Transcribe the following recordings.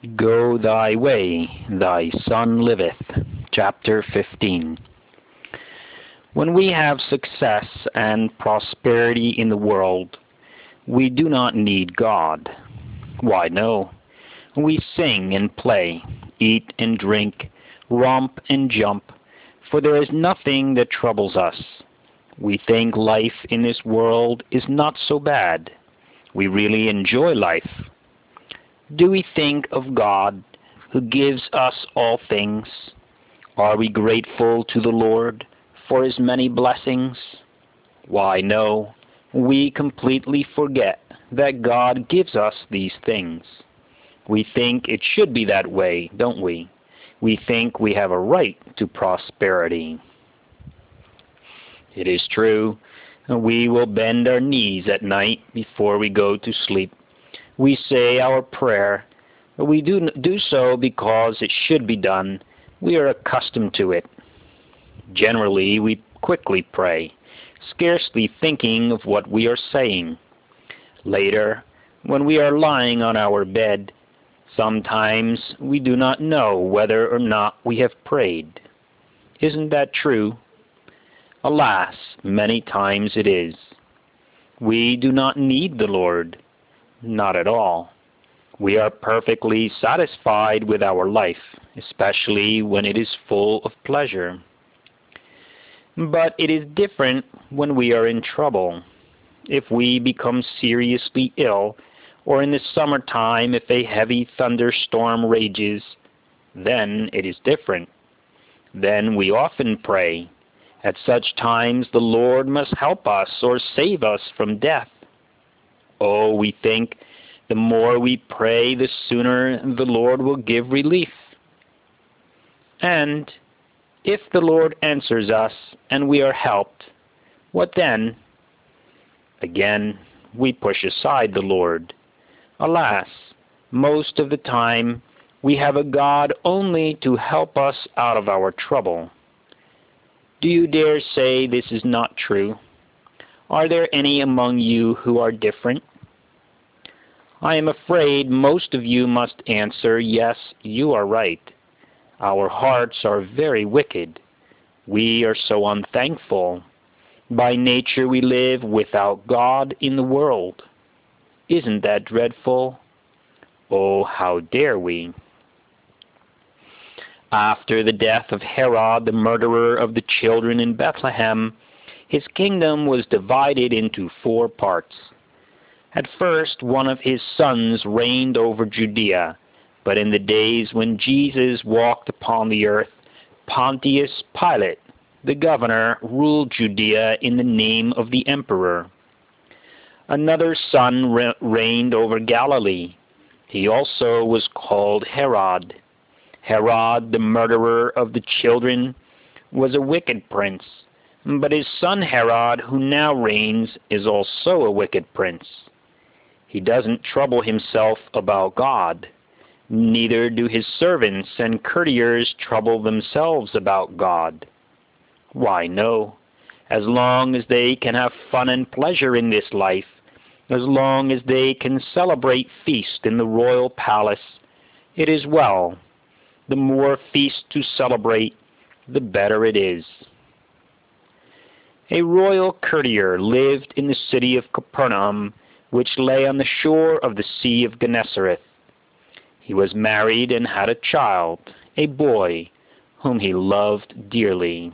Go thy way, thy son liveth. Chapter 15. When we have success and prosperity in the world, we do not need God. Why, no. We sing and play, eat and drink, romp and jump, for there is nothing that troubles us. We think life in this world is not so bad. We really enjoy life. Do we think of God, who gives us all things? Are we grateful to the Lord for his many blessings? Why, no. We completely forget that God gives us these things. We think it should be that way, don't we? We think we have a right to prosperity. It is true. We will bend our knees at night before we go to sleep. We say our prayer. We do so because it should be done. We are accustomed to it. Generally, we quickly pray, scarcely thinking of what we are saying. Later, when we are lying on our bed, sometimes we do not know whether or not we have prayed. Isn't that true? Alas, many times it is. We do not need the Lord. Not at all. We are perfectly satisfied with our life, especially when it is full of pleasure. But it is different when we are in trouble. If we become seriously ill, or in the summertime if a heavy thunderstorm rages, then it is different. Then we often pray. At such times the Lord must help us or save us from death. Oh, we think the more we pray, the sooner the Lord will give relief. And if the Lord answers us and we are helped, what then? Again, we push aside the Lord. Alas, most of the time we have a God only to help us out of our trouble. Do you dare say this is not true? Are there any among you who are different? I am afraid most of you must answer, yes, you are right. Our hearts are very wicked. We are so unthankful. By nature we live without God in the world. Isn't that dreadful? Oh, how dare we? After the death of Herod, the murderer of the children in Bethlehem, his kingdom was divided into 4 parts. At first, one of his sons reigned over Judea, but in the days when Jesus walked upon the earth, Pontius Pilate, the governor, ruled Judea in the name of the emperor. Another son reigned over Galilee. He also was called Herod. Herod, the murderer of the children, was a wicked prince, but his son Herod, who now reigns, is also a wicked prince. He doesn't trouble himself about God. Neither do his servants and courtiers trouble themselves about God. Why, no. As long as they can have fun and pleasure in this life, as long as they can celebrate feast in the royal palace, it is well. The more feast to celebrate, the better it is. A royal courtier lived in the city of Capernaum, which lay on the shore of the Sea of Gennesaret. He was married and had a child, a boy, whom he loved dearly.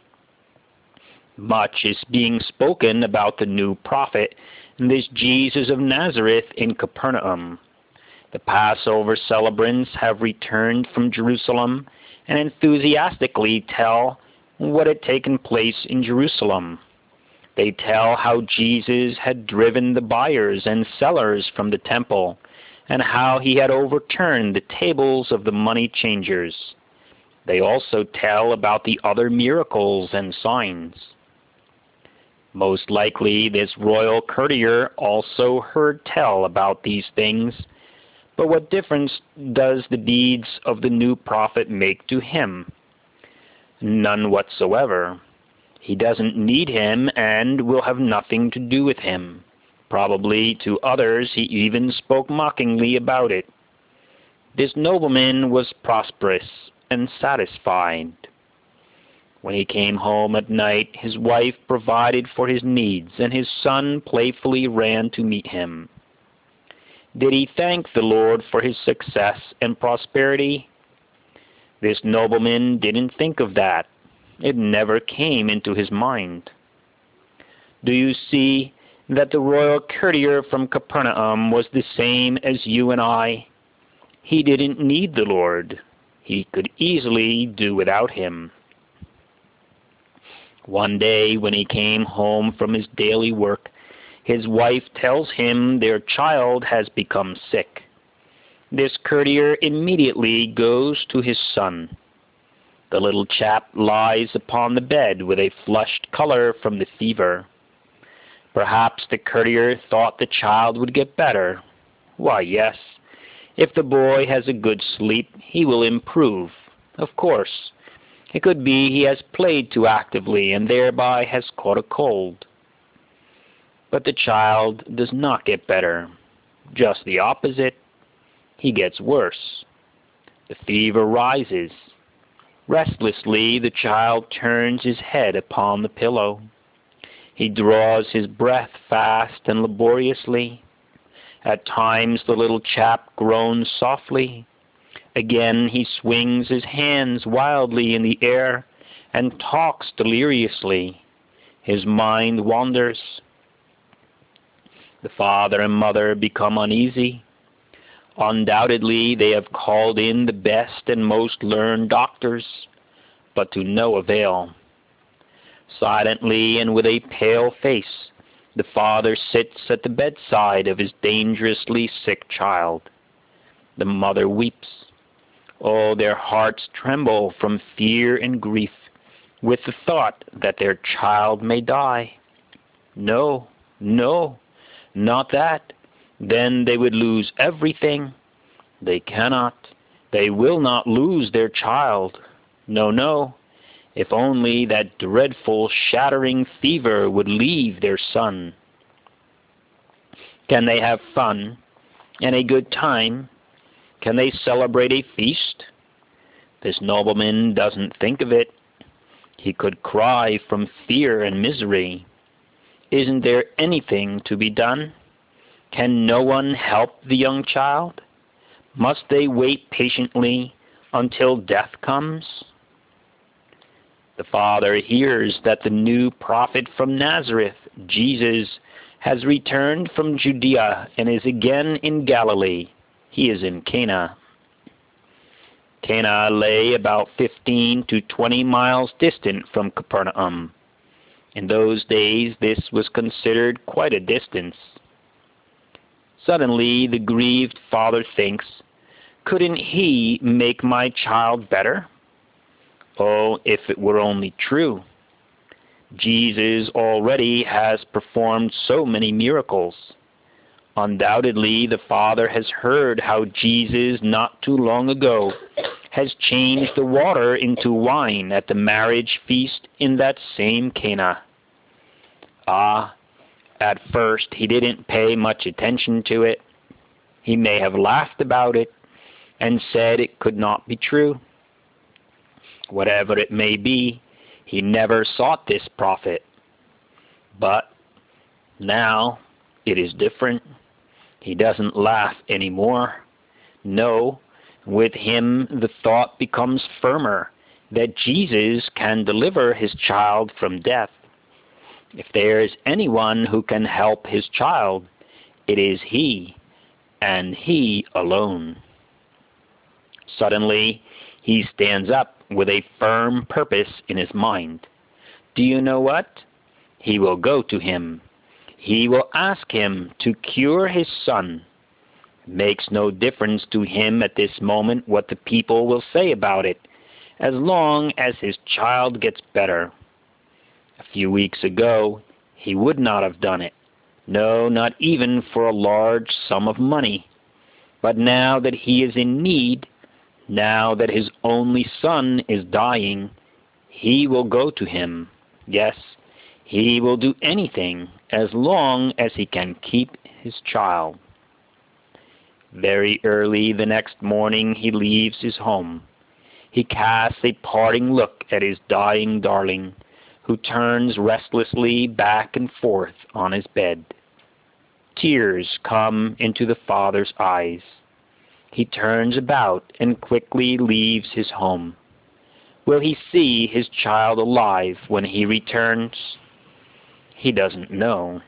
Much is being spoken about the new prophet, this Jesus of Nazareth in Capernaum. The Passover celebrants have returned from Jerusalem and enthusiastically tell what had taken place in Jerusalem. They tell how Jesus had driven the buyers and sellers from the temple, and how he had overturned the tables of the money changers. They also tell about the other miracles and signs. Most likely this royal courtier also heard tell about these things, but what difference does the deeds of the new prophet make to him? None whatsoever. He doesn't need him and will have nothing to do with him. Probably to others he even spoke mockingly about it. This nobleman was prosperous and satisfied. When he came home at night, his wife provided for his needs, and his son playfully ran to meet him. Did he thank the Lord for his success and prosperity? This nobleman didn't think of that. It never came into his mind. Do you see that the royal courtier from Capernaum was the same as you and I? He didn't need the Lord. He could easily do without him. One day when he came home from his daily work, his wife tells him their child has become sick. This courtier immediately goes to his son. The little chap lies upon the bed with a flushed color from the fever. Perhaps the courtier thought the child would get better. Why, yes, if the boy has a good sleep, he will improve. Of course, it could be he has played too actively and thereby has caught a cold. But the child does not get better. Just the opposite. He gets worse. The fever rises. Restlessly, the child turns his head upon the pillow. He draws his breath fast and laboriously. At times the little chap groans softly. Again he swings his hands wildly in the air and talks deliriously. His mind wanders. The father and mother become uneasy. Undoubtedly they have called in the best and most learned doctors, but to no avail. Silently and with a pale face, the father sits at the bedside of his dangerously sick child. The mother weeps. Oh, their hearts tremble from fear and grief with the thought that their child may die. No, no, not that. Then they would lose everything. They cannot. They will not lose their child. No, no. If only that dreadful shattering fever would leave their son. Can they have fun and a good time? Can they celebrate a feast? This nobleman doesn't think of it. He could cry from fear and misery. Isn't there anything to be done? Can no one help the young child? Must they wait patiently until death comes? The father hears that the new prophet from Nazareth, Jesus, has returned from Judea and is again in Galilee. He is in Cana. Cana lay about 15 to 20 miles distant from Capernaum. In those days this was considered quite a distance. Suddenly the grieved father thinks, couldn't he make my child better? Oh, if it were only true. Jesus already has performed so many miracles. Undoubtedly, the Father has heard how Jesus, not too long ago, has changed the water into wine at the marriage feast in that same Cana. Ah, at first he didn't pay much attention to it. He may have laughed about it and said it could not be true. Whatever it may be, he never sought this prophet. But now it is different. He doesn't laugh anymore. No, with him the thought becomes firmer that Jesus can deliver his child from death. If there is anyone who can help his child, it is he, and he alone. Suddenly, he stands up with a firm purpose in his mind. Do you know what? He will go to him. He will ask him to cure his son. It makes no difference to him at this moment what the people will say about it, as long as his child gets better. A few weeks ago, he would not have done it. No, not even for a large sum of money. But now that he is in need, now that his only son is dying, he will go to him. Yes, he will do anything as long as he can keep his child. Very early the next morning he leaves his home. He casts a parting look at his dying darling, who turns restlessly back and forth on his bed. Tears come into the father's eyes. He turns about and quickly leaves his home. Will he see his child alive when he returns? He doesn't know.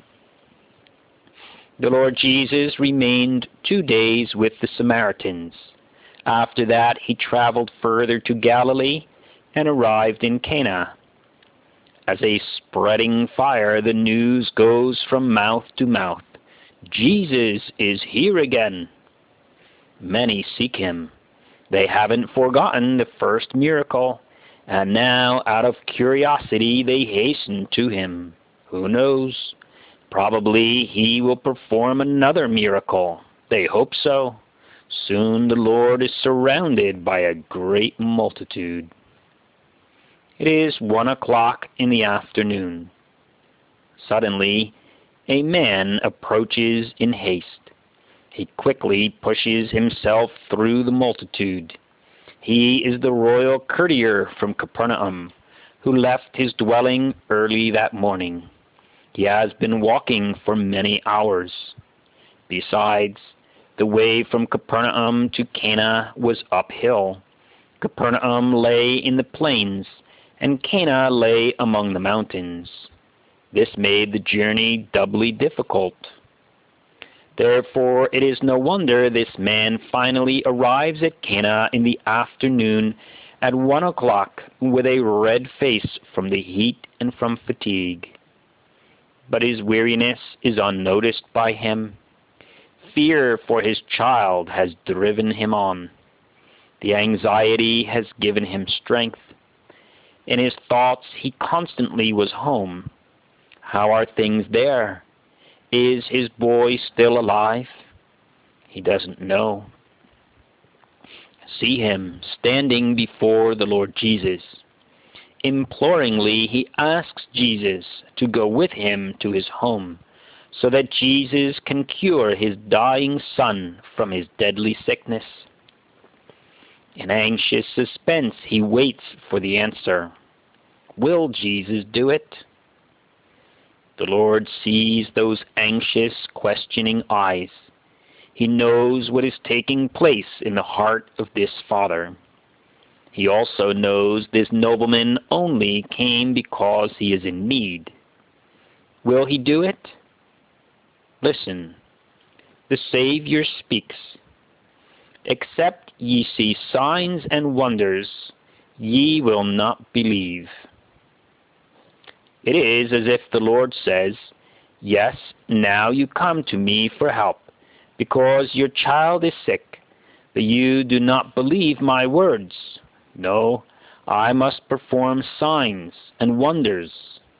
The Lord Jesus remained 2 days with the Samaritans. After that he traveled further to Galilee and arrived in Cana. As a spreading fire, the news goes from mouth to mouth. Jesus is here again. Many seek him. They haven't forgotten the first miracle, and now, out of curiosity, they hasten to him. Who knows? Probably he will perform another miracle. They hope so. Soon the Lord is surrounded by a great multitude. It is 1 o'clock in the afternoon. Suddenly, a man approaches in haste. He quickly pushes himself through the multitude. He is the royal courtier from Capernaum, who left his dwelling early that morning. He has been walking for many hours. Besides, the way from Capernaum to Cana was uphill. Capernaum lay in the plains, and Cana lay among the mountains. This made the journey doubly difficult. Therefore, it is no wonder this man finally arrives at Cana in the afternoon at 1 o'clock with a red face from the heat and from fatigue. But his weariness is unnoticed by him. Fear for his child has driven him on. The anxiety has given him strength. In his thoughts he constantly was home. How are things there? Is his boy still alive? He doesn't know. See him standing before the Lord Jesus. Imploringly he asks Jesus to go with him to his home, so that Jesus can cure his dying son from his deadly sickness. In anxious suspense he waits for the answer. Will Jesus do it? The Lord sees those anxious, questioning eyes. He knows what is taking place in the heart of this father. He also knows this nobleman only came because he is in need. Will he do it? Listen, the Savior speaks. Except ye see signs and wonders, ye will not believe. It is as if the Lord says, yes, now you come to me for help, because your child is sick, but you do not believe my words. No, I must perform signs and wonders.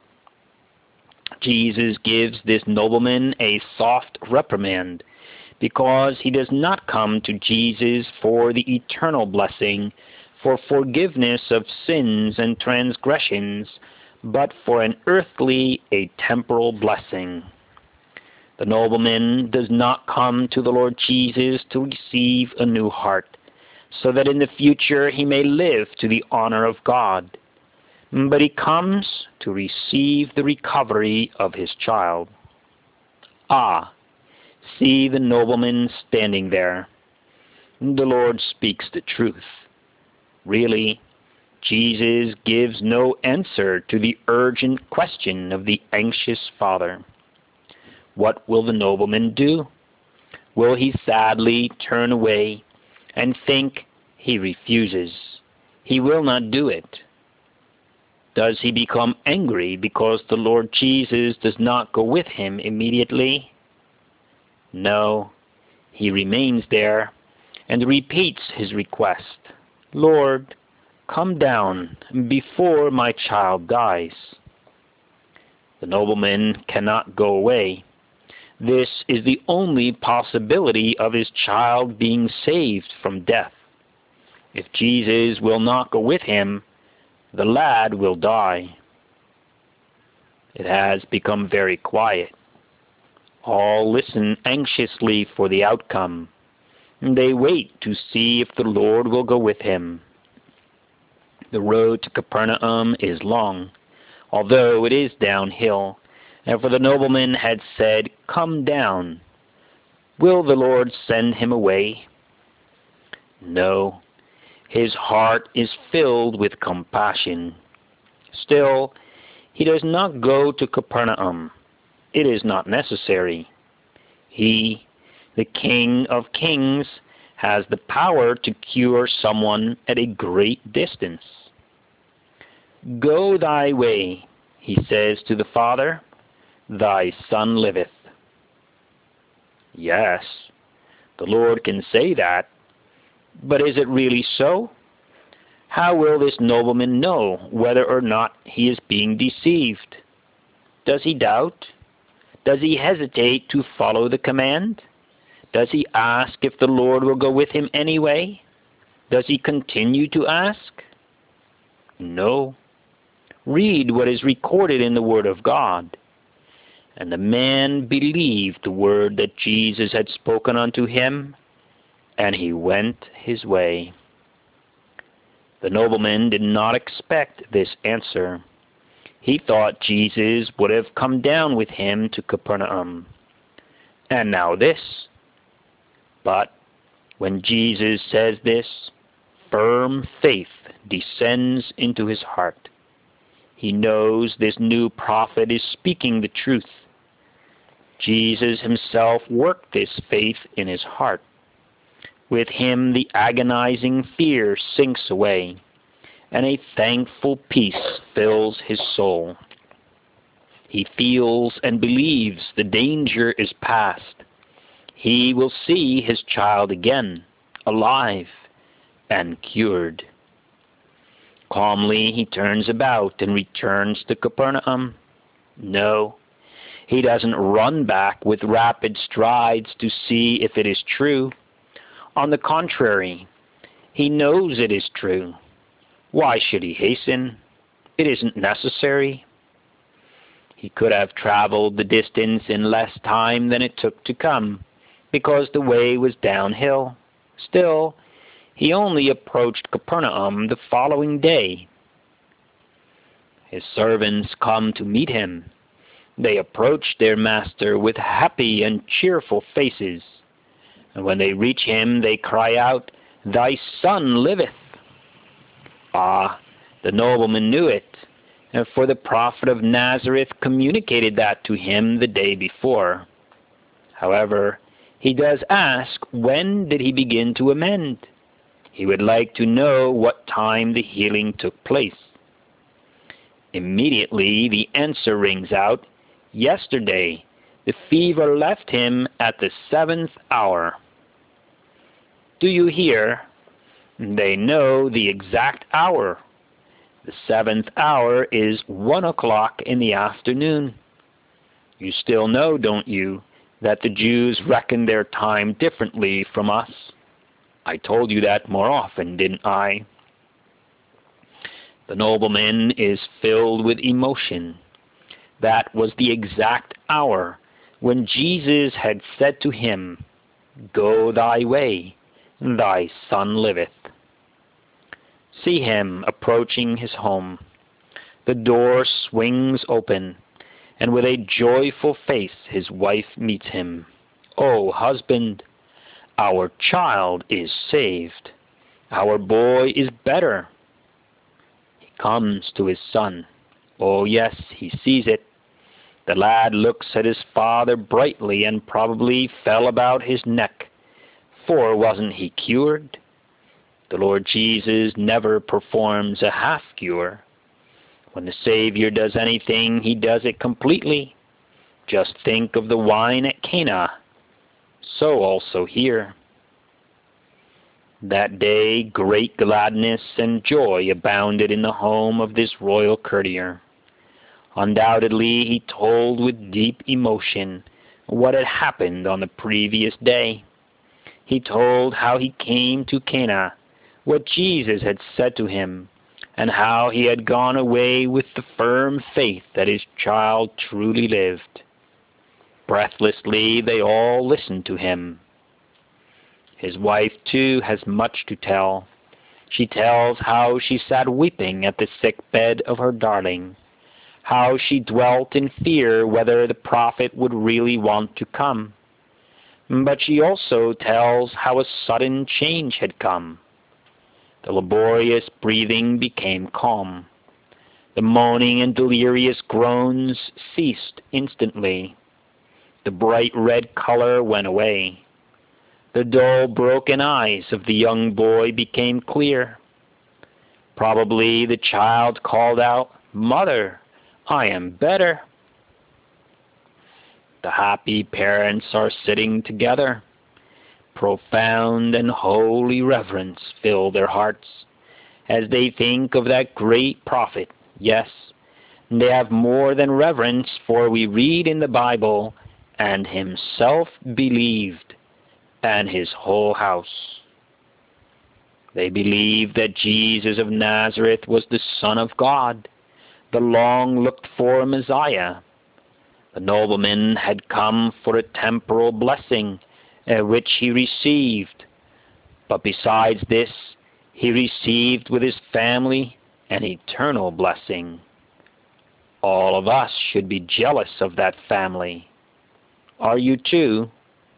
Jesus gives this nobleman a soft reprimand, because he does not come to Jesus for the eternal blessing, for forgiveness of sins and transgressions, but for an earthly, a temporal blessing. The nobleman does not come to the Lord Jesus to receive a new heart, so that in the future he may live to the honor of God, but he comes to receive the recovery of his child. Ah, see the nobleman standing there. The Lord speaks the truth. Really, Jesus gives no answer to the urgent question of the anxious father. What will the nobleman do? Will he sadly turn away and think he refuses? He will not do it. Does he become angry because the Lord Jesus does not go with him immediately? No, he remains there and repeats his request. Lord, come down before my child dies. The nobleman cannot go away. This is the only possibility of his child being saved from death. If Jesus will not go with him, the lad will die. It has become very quiet. All listen anxiously for the outcome. They wait to see if the Lord will go with him. The road to Capernaum is long, although it is downhill, and for the nobleman had said, "Come down." Will the Lord send him away? No, his heart is filled with compassion. Still, he does not go to Capernaum. It is not necessary. He, the King of Kings, has the power to cure someone at a great distance. "Go thy way," he says to the Father, "thy son liveth." Yes, the Lord can say that, but is it really so? How will this nobleman know whether or not he is being deceived? Does he doubt? Does he hesitate to follow the command? Does he ask if the Lord will go with him anyway? Does he continue to ask? No. Read what is recorded in the Word of God. And the man believed the word that Jesus had spoken unto him, and he went his way. The nobleman did not expect this answer. He thought Jesus would have come down with him to Capernaum. And now this. But when Jesus says this, firm faith descends into his heart. He knows this new prophet is speaking the truth. Jesus himself worked this faith in his heart. With him the agonizing fear sinks away, and a thankful peace fills his soul. He feels and believes the danger is past. He will see his child again, alive and cured. Calmly he turns about and returns to Capernaum. No, he doesn't run back with rapid strides to see if it is true. On the contrary, he knows it is true. Why should he hasten? It isn't necessary. He could have traveled the distance in less time than it took to come, because the way was downhill. Still, he only approached Capernaum the following day. His servants come to meet him. They approach their master with happy and cheerful faces, and when they reach him, they cry out, "Thy son liveth." Ah, the nobleman knew it, and for the prophet of Nazareth communicated that to him the day before. However, he does ask, when did he begin to amend? He would like to know what time the healing took place. Immediately the answer rings out, "Yesterday the fever left him at the 7th hour." Do you hear? They know the exact hour. The 7th hour is 1 o'clock in the afternoon. You still know, don't you, that the Jews reckon their time differently from us? I told you that more often, didn't I? The nobleman is filled with emotion. That was the exact hour when Jesus had said to him, "Go thy way, thy son liveth." See him approaching his home. The door swings open, and with a joyful face his wife meets him. "Oh, husband, our child is saved. Our boy is better." He comes to his son. Oh yes, he sees it. The lad looks at his father brightly and probably fell about his neck, for wasn't he cured? The Lord Jesus never performs a half-cure. When the Savior does anything, he does it completely. Just think of the wine at Cana. So also here. That day great gladness and joy abounded in the home of this royal courtier. Undoubtedly he told with deep emotion what had happened on the previous day. He told how he came to Cana, what Jesus had said to him, and how he had gone away with the firm faith that his child truly lived. Breathlessly they all listened to him. His wife, too, has much to tell. She tells how she sat weeping at the sick bed of her darling, how she dwelt in fear whether the prophet would really want to come. But she also tells how a sudden change had come. The laborious breathing became calm. The moaning and delirious groans ceased instantly. The bright red color went away. The dull, broken eyes of the young boy became clear. Probably the child called out, "Mother, I am better." The happy parents are sitting together. Profound and holy reverence fills their hearts as they think of that great prophet. Yes, they have more than reverence, for we read in the Bible, "And himself believed, and his whole house." They believed that Jesus of Nazareth was the Son of God, the long-looked-for Messiah. The nobleman had come for a temporal blessing, which he received. But besides this, he received with his family an eternal blessing. All of us should be jealous of that family. Are you too?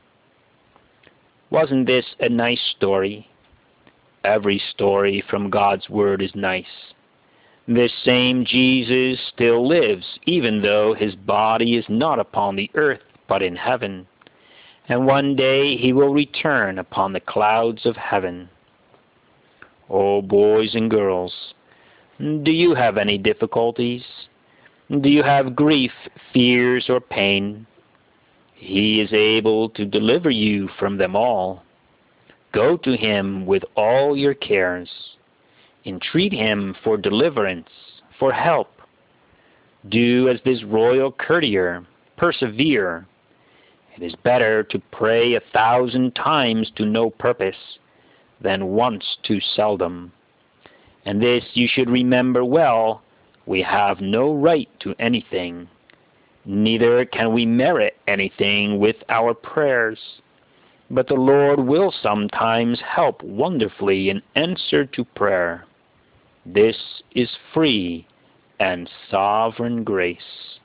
Wasn't this a nice story? Every story from God's Word is nice. This same Jesus still lives, even though his body is not upon the earth, but in heaven. And one day he will return upon the clouds of heaven. Oh, boys and girls, do you have any difficulties? Do you have grief, fears, or pain? He is able to deliver you from them all. Go to him with all your cares. Entreat him for deliverance, for help. Do as this royal courtier, persevere. It is better to pray 1,000 times to no purpose than once too seldom. And this you should remember well: we have no right to anything, neither can we merit anything with our prayers. But the Lord will sometimes help wonderfully in answer to prayer. This is free and sovereign grace.